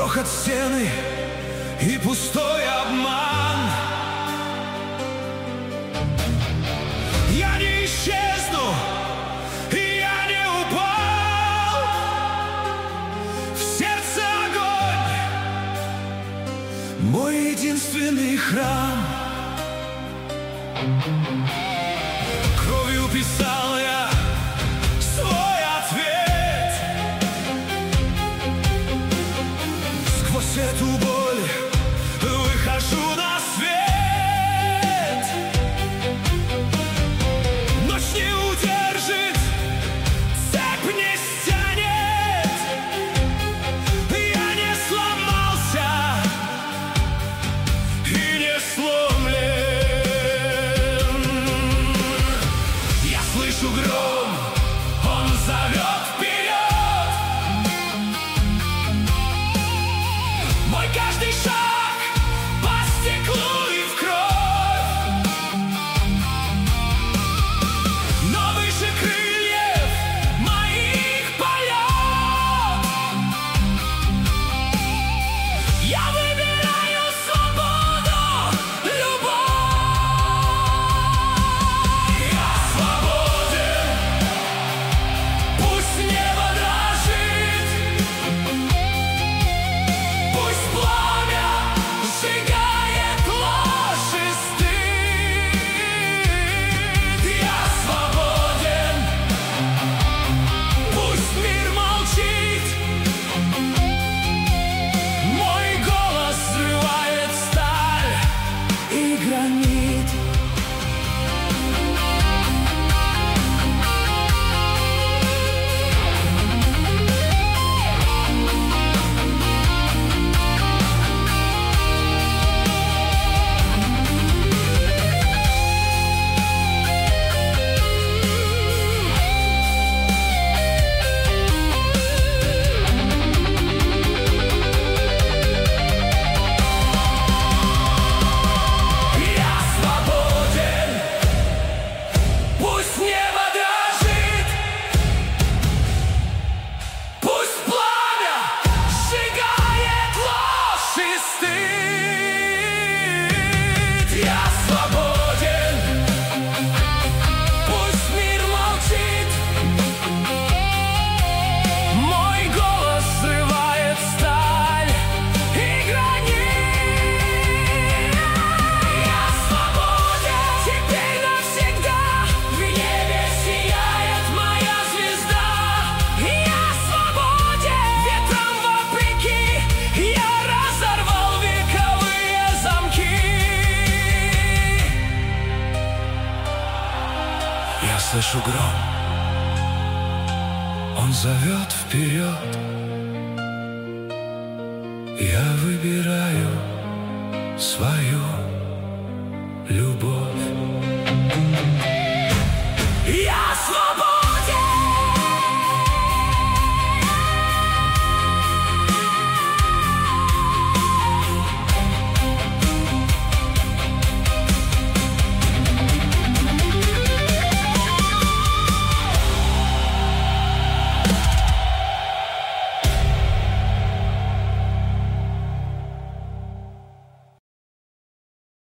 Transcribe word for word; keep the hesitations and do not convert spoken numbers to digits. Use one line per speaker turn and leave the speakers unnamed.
грохот стены и пустой обман. Я не исчезну, и я не упал. В сердце огонь, мой единственный храм. Кровью писал я свой ответ. Сквозь эту боль выхожу на свет. Ночь не удержит, цепь не стянет. Я не сломался и не сломлен. Я слышу гром, он зовет вперед. Мой каждый шаг по стеклу и в кровь. Но выше крыльев моих полет я выбираю свободу, любовь. Я свободен, пусть небо дрожит, пусть пламя сжигает ложь и стыд. Я свободен, пусть мир молчит, мой голос срывает сталь и гранит. Я свободен, пусть небо дрожит, пусть пламя сжигает ложь и стыд. Я свободен, пусть мир молчит, мой голос срывает сталь и гранит. Я свободен, теперь навсегда в небе сияет моя звезда. Я свободен, ветром вопреки я разорвал вековые замки. Я слышу гром, он зовет вперед. Я выбираю свою любовь. Я свободен.